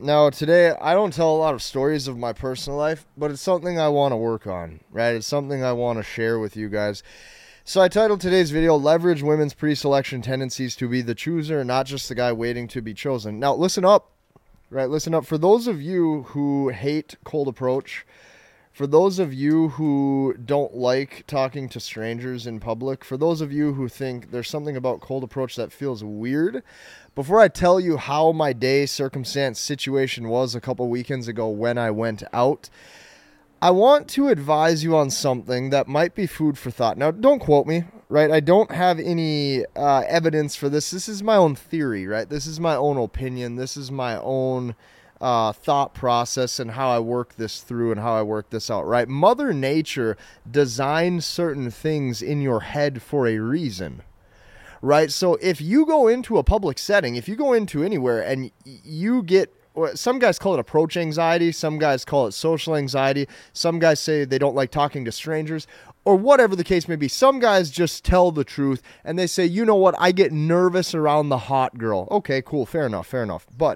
Now, today, I don't tell a lot of stories of my personal life, but it's something I want to work on, right? It's something I want to share with you guys. So I titled today's video, Leverage Women's Pre-Selection Tendencies to be the Chooser, not just the guy waiting to be chosen. Now, listen up, right? Listen up. For those of you who hate cold approach, for those of you who don't like talking to strangers in public, for those of you who think there's something about cold approach that feels weird, before I tell you how my day, circumstance, situation was a couple weekends ago when I went out, I want to advise you on something that might be food for thought. Now, don't quote me, right? I don't have any evidence for this. This is my own theory, right? This is my own opinion. This is my own thought process and how I work this through and how I work this out, right? Mother Nature designed certain things in your head for a reason, right? So if you go into a public setting, if you go into anywhere and you get, some guys call it approach anxiety, some guys call it social anxiety, some guys say they don't like talking to strangers, or whatever the case may be. Some guys just tell the truth and they say, you know what, I get nervous around the hot girl. Okay, cool, fair enough. But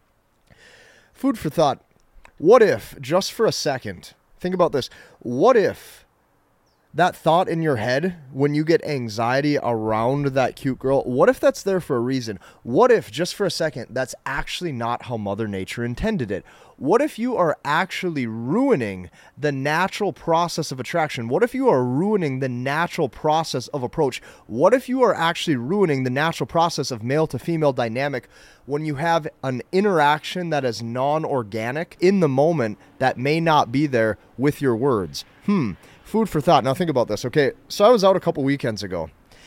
food for thought. What if, just for a second, think about this. What if that thought in your head, when you get anxiety around that cute girl, what if that's there for a reason? What if, just for a second, that's actually not how Mother Nature intended it? What if you are actually ruining the natural process of attraction? What if you are ruining the natural process of approach? What if you are actually ruining the natural process of male to female dynamic when you have an interaction that is non-organic in the moment that may not be there with your words? Food for thought. Now think about this. Okay, so I was out a couple weekends ago.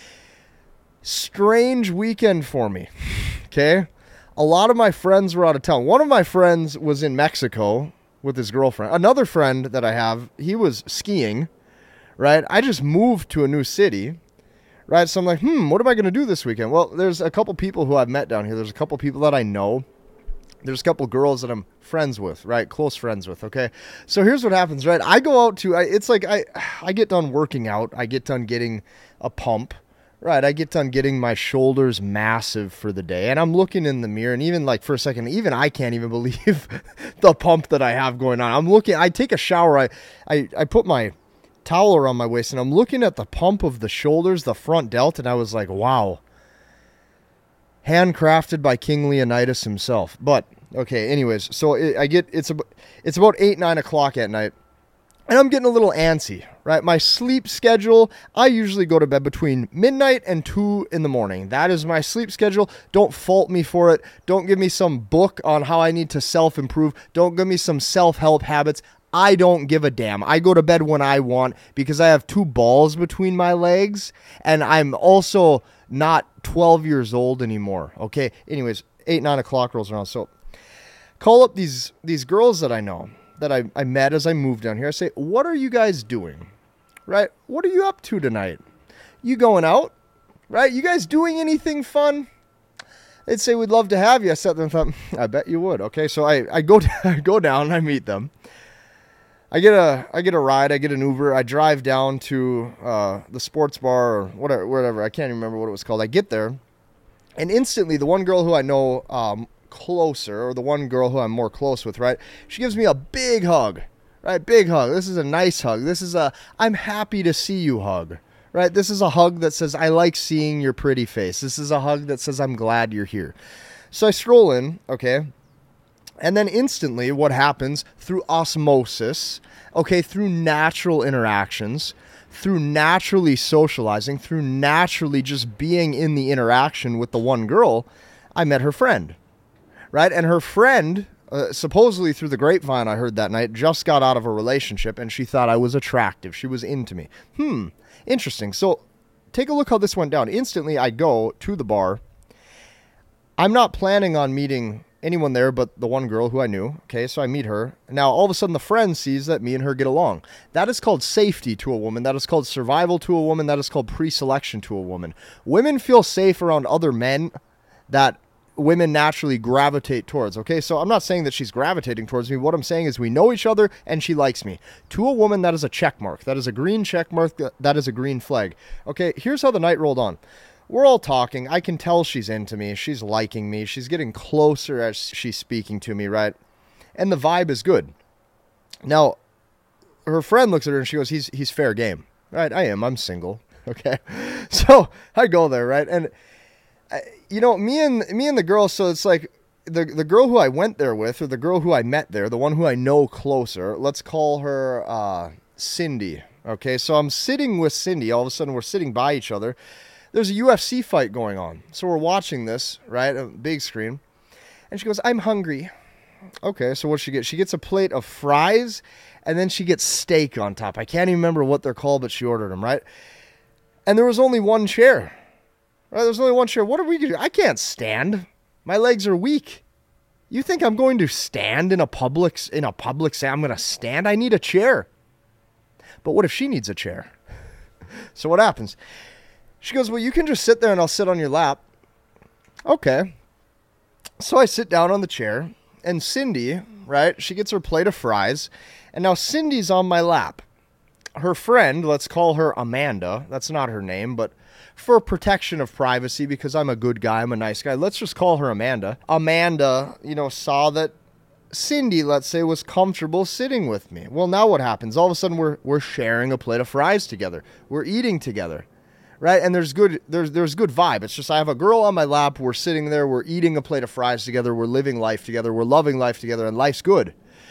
Strange weekend for me. Okay, a lot of my friends were out of town. One of my friends was in Mexico with his girlfriend. Another friend that I have, he was skiing, right? I just moved to a new city, right? So I'm like, what am I going to do this weekend? Well, there's a couple people who I've met down here. There's a couple people that I know. There's a couple girls that I'm friends with, right? Close friends with, okay? So here's what happens, right? I go out to, it's like I get done working out. I get done getting a pump, right? I get done getting my shoulders massive for the day. And I'm looking in the mirror, and even like for a second, even I can't even believe the pump that I have going on. I'm looking, I take a shower. I put my towel around my waist, and I'm looking at the pump of the shoulders, the front delt, and I was like, wow. Handcrafted by King Leonidas himself. But okay, anyways, so it's about 8-9 o'clock at night, and I'm getting a little antsy, right? My sleep schedule, I usually go to bed between midnight and 2 in the morning. That is my sleep schedule. Don't fault me for it. Don't give me some book on how I need to self-improve. Don't give me some self-help habits. I don't give a damn. I go to bed when I want because I have 2 balls between my legs, and I'm also not 12 years old anymore. Okay. Anyways, 8-9 o'clock rolls around. So call up these girls that I know that I met as I moved down here. I say, what are you guys doing? Right? What are you up to tonight? You going out? Right? You guys doing anything fun? They'd say, we'd love to have you. I sat there and thought, I bet you would. Okay. So I go down and I meet them. I get a ride. I get an Uber. I drive down to the sports bar or whatever. I can't even remember what it was called. I get there, and instantly the one girl who I know closer, or the one girl who I'm more close with, right? She gives me a big hug, right? Big hug. This is a nice hug. This is a I'm happy to see you hug, right? This is a hug that says I like seeing your pretty face. This is a hug that says I'm glad you're here. So I stroll in, okay. And then instantly what happens through osmosis, okay, through natural interactions, through naturally socializing, through naturally just being in the interaction with the one girl, I met her friend, right? And her friend, supposedly through the grapevine I heard that night, just got out of a relationship and she thought I was attractive. She was into me. Interesting. So take a look how this went down. Instantly I go to the bar. I'm not planning on meeting anyone there but the one girl who I knew. Okay, so I meet her. Now, all of a sudden, the friend sees that me and her get along. That is called safety to a woman. That is called survival to a woman. That is called pre-selection to a woman. Women feel safe around other men that women naturally gravitate towards. Okay, so I'm not saying that she's gravitating towards me. What I'm saying is we know each other and she likes me. To a woman, that is a check mark. That is a green check mark. That is a green flag. Okay, here's how the night rolled on. We're all talking. I can tell she's into me. She's liking me. She's getting closer as she's speaking to me, right? And the vibe is good. Now, her friend looks at her and she goes, he's fair game. Right, I am. I'm single. Okay. So I go there, right? And, me and the girl, so it's like the girl who I went there with, or the girl who I met there, the one who I know closer, let's call her Cindy. Okay, so I'm sitting with Cindy. All of a sudden, we're sitting by each other. There's a UFC fight going on. So we're watching this, right? A big screen. And she goes, I'm hungry. Okay, so what she get? She gets a plate of fries, and then she gets steak on top. I can't even remember what they're called, but she ordered them, right? And there was only one chair. Right? There's only one chair. What are we going to do? I can't stand. My legs are weak. You think I'm going to stand in a public say I'm going to stand? I need a chair. But what if she needs a chair? So what happens? She goes, well, you can just sit there and I'll sit on your lap. Okay. So I sit down on the chair, and Cindy, right, she gets her plate of fries, and now Cindy's on my lap. Her friend, let's call her Amanda. That's not her name, but for protection of privacy, because I'm a good guy, I'm a nice guy, let's just call her Amanda. Amanda, saw that Cindy, let's say, was comfortable sitting with me. Well, now what happens? All of a sudden, we're sharing a plate of fries together. We're eating together, right? And there's good vibe. It's just I have a girl on my lap. We're sitting there. We're eating a plate of fries together. We're living life together. We're loving life together, and life's good.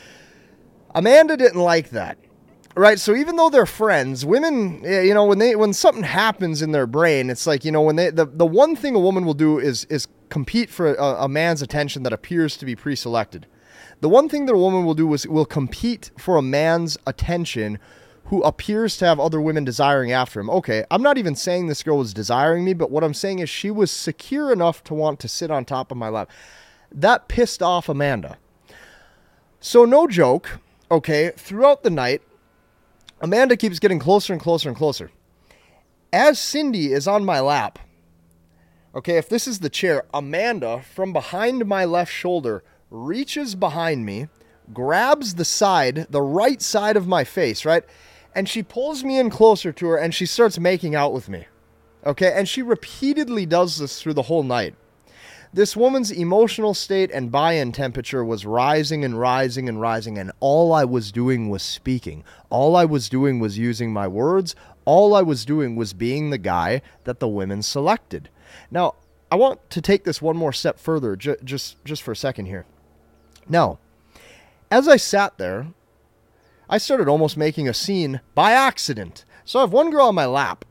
Amanda didn't like that, right? So even though they're friends, women, when something happens in their brain, it's like, when the one thing a woman will do is compete for a man's attention that appears to be pre-selected. The one thing that a woman will do is will compete for a man's attention who appears to have other women desiring after him. Okay, I'm not even saying this girl was desiring me, but what I'm saying is she was secure enough to want to sit on top of my lap. That pissed off Amanda. So no joke, okay, throughout the night, Amanda keeps getting closer and closer and closer. As Cindy is on my lap, okay, if this is the chair, Amanda, from behind my left shoulder, reaches behind me, grabs the right side of my face, right? And she pulls me in closer to her and she starts making out with me. Okay? And she repeatedly does this through the whole night. This woman's emotional state and buy-in temperature was rising and rising and rising, and all I was doing was speaking. All I was doing was using my words. All I was doing was being the guy that the women selected. Now, I want to take this one more step further, just for a second here. Now, as I sat there, I started almost making a scene by accident. So I have one girl on my lap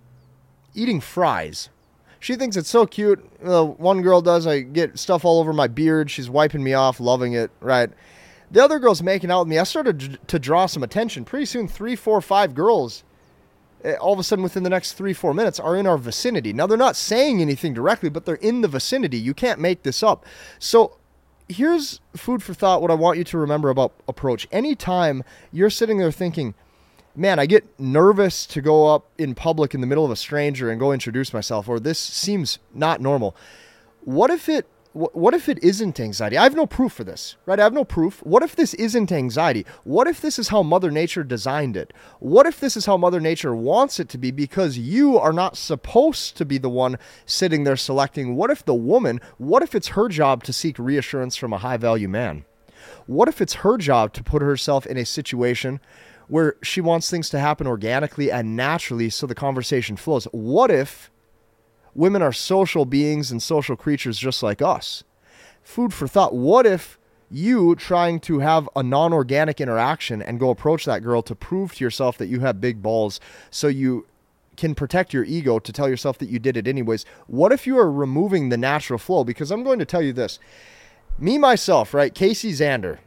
eating fries. She thinks it's so cute. One girl does. I get stuff all over my beard. She's wiping me off, loving it, right? The other girl's making out with me. I started to draw some attention. Pretty soon, 3, 4, 5 girls, all of a sudden within the next 3, 4 minutes, are in our vicinity. Now, they're not saying anything directly, but they're in the vicinity. You can't make this up. So here's food for thought, what I want you to remember about approach. Anytime you're sitting there thinking, man, I get nervous to go up in public in the middle of a stranger and go introduce myself, or this seems not normal. What if it isn't anxiety? I have no proof for this, right? I have no proof. What if this isn't anxiety? What if this is how Mother Nature designed it? What if this is how Mother Nature wants it to be, because you are not supposed to be the one sitting there selecting? What if it's her job to seek reassurance from a high-value man? What if it's her job to put herself in a situation where she wants things to happen organically and naturally so the conversation flows? What if women are social beings and social creatures just like us? Food for thought. What if you trying to have a non-organic interaction and go approach that girl to prove to yourself that you have big balls so you can protect your ego to tell yourself that you did it anyways? What if you are removing the natural flow? Because I'm going to tell you this. Me, myself, right? Casey Zander.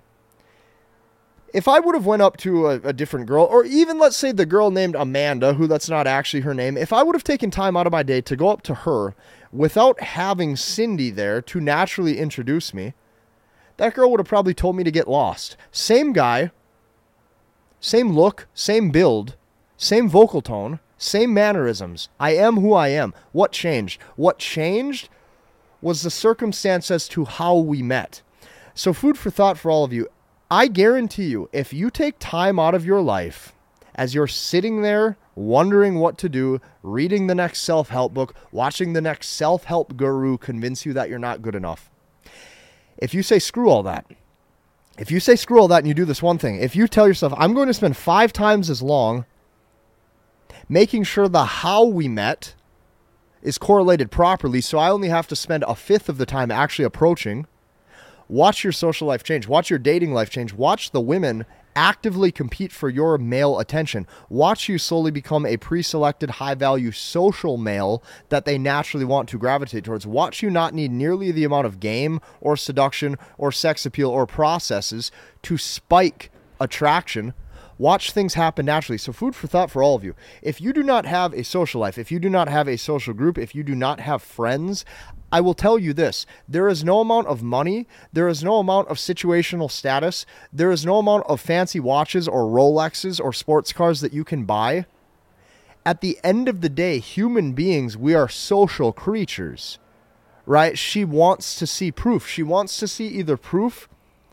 If I would have went up to a different girl, or even let's say the girl named Amanda, who that's not actually her name, if I would have taken time out of my day to go up to her without having Cindy there to naturally introduce me, that girl would have probably told me to get lost. Same guy, same look, same build, same vocal tone, same mannerisms. I am who I am. What changed? What changed was the circumstance as to how we met. So food for thought for all of you. I guarantee you, if you take time out of your life as you're sitting there wondering what to do, reading the next self-help book, watching the next self-help guru convince you that you're not good enough. If you say screw all that, and you do this one thing, if you tell yourself, I'm going to spend 5 times as long making sure the how we met is correlated properly, so I only have to spend 1/5 of the time actually approaching, watch your social life change, watch your dating life change, watch the women actively compete for your male attention. Watch you slowly become a pre-selected high-value social male that they naturally want to gravitate towards. Watch you not need nearly the amount of game or seduction or sex appeal or processes to spike attraction. Watch things happen naturally. So food for thought for all of you. If you do not have a social life, if you do not have a social group, if you do not have friends, I will tell you this, there is no amount of money, there is no amount of situational status, there is no amount of fancy watches or Rolexes or sports cars that you can buy. At the end of the day, human beings, we are social creatures, right? She wants to see proof. She wants to see either proof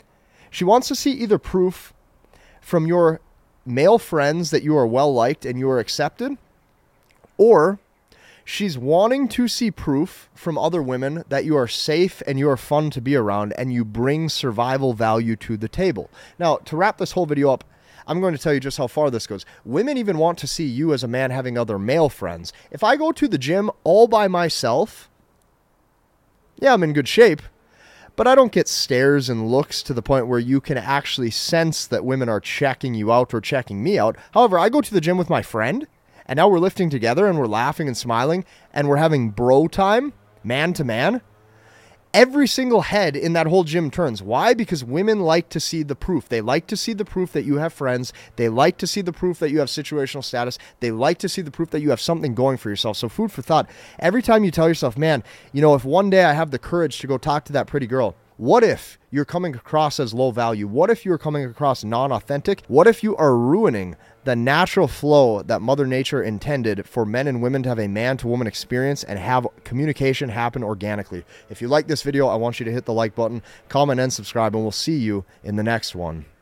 from your male friends that you are well liked and you are accepted, or she's wanting to see proof from other women that you are safe and you are fun to be around and you bring survival value to the table. Now, to wrap this whole video up, I'm going to tell you just how far this goes. Women even want to see you as a man having other male friends. If I go to the gym all by myself, yeah, I'm in good shape, but I don't get stares and looks to the point where you can actually sense that women are checking you out or checking me out. However, I go to the gym with my friend, and now we're lifting together and we're laughing and smiling and we're having bro time, man to man. Every single head in that whole gym turns. Why? Because women like to see the proof. They like to see the proof that you have friends. They like to see the proof that you have situational status. They like to see the proof that you have something going for yourself. So food for thought. Every time you tell yourself, man, if one day I have the courage to go talk to that pretty girl, what if you're coming across as low value? What if you're coming across non-authentic? What if you are ruining the natural flow that Mother Nature intended for men and women to have a man-to-woman experience and have communication happen organically? If you like this video, I want you to hit the like button, comment, and subscribe, and we'll see you in the next one.